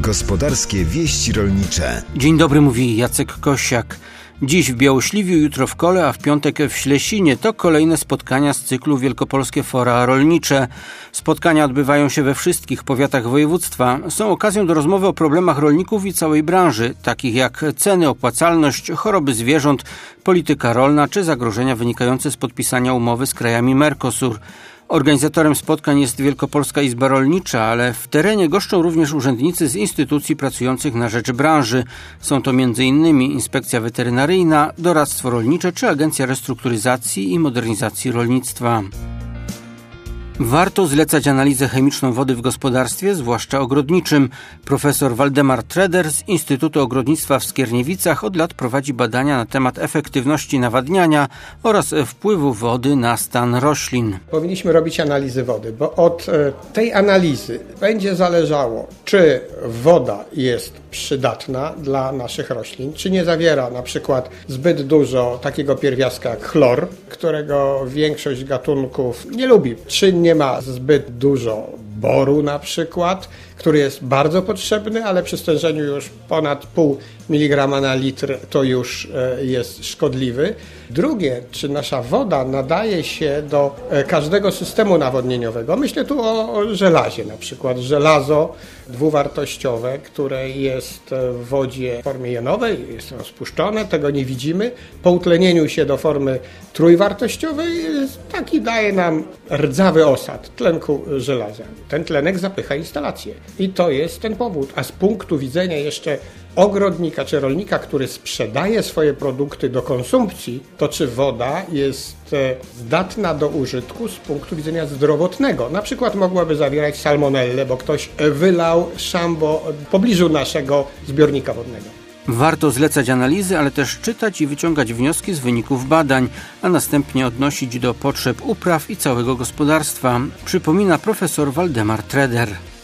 Gospodarskie wieści rolnicze. Dzień dobry, mówi Jacek Kosiak. Dziś w Białośliwiu, jutro w Kole, a w piątek w Ślesinie to kolejne spotkania z cyklu Wielkopolskie Fora Rolnicze. Spotkania odbywają się we wszystkich powiatach województwa. Są okazją do rozmowy o problemach rolników i całej branży, takich jak ceny, opłacalność, choroby zwierząt, polityka rolna czy zagrożenia wynikające z podpisania umowy z krajami Mercosur. Organizatorem spotkań jest Wielkopolska Izba Rolnicza, ale w terenie goszczą również urzędnicy z instytucji pracujących na rzecz branży. Są to m.in. Inspekcja Weterynaryjna, Doradztwo Rolnicze czy Agencja Restrukturyzacji i Modernizacji Rolnictwa. Warto zlecać analizę chemiczną wody w gospodarstwie, zwłaszcza ogrodniczym. Profesor Waldemar Treder z Instytutu Ogrodnictwa w Skierniewicach od lat prowadzi badania na temat efektywności nawadniania oraz wpływu wody na stan roślin. Powinniśmy robić analizy wody, bo od tej analizy będzie zależało, czy woda jest przydatna dla naszych roślin, czy nie zawiera na przykład zbyt dużo takiego pierwiastka jak chlor, którego większość gatunków nie lubi, czy nie ma zbyt dużo boru na przykład, który jest bardzo potrzebny, ale przy stężeniu już ponad 0,5 mg na litr to już jest szkodliwy. Drugie, czy nasza woda nadaje się do każdego systemu nawodnieniowego. Myślę tu o żelazie na przykład. Żelazo dwuwartościowe, które jest w wodzie w formie jonowej, jest rozpuszczone, tego nie widzimy. Po utlenieniu się do formy trójwartościowej taki daje nam rdzawy osad tlenku żelaza. Ten tlenek zapycha instalację i to jest ten powód. A z punktu widzenia jeszcze ogrodnika czy rolnika, który sprzedaje swoje produkty do konsumpcji, to czy woda jest zdatna do użytku z punktu widzenia zdrowotnego. Na przykład mogłaby zawierać salmonellę, bo ktoś wylał szambo w pobliżu naszego zbiornika wodnego. Warto zlecać analizy, ale też czytać i wyciągać wnioski z wyników badań, a następnie odnosić do potrzeb upraw i całego gospodarstwa, przypomina profesor Waldemar Treder.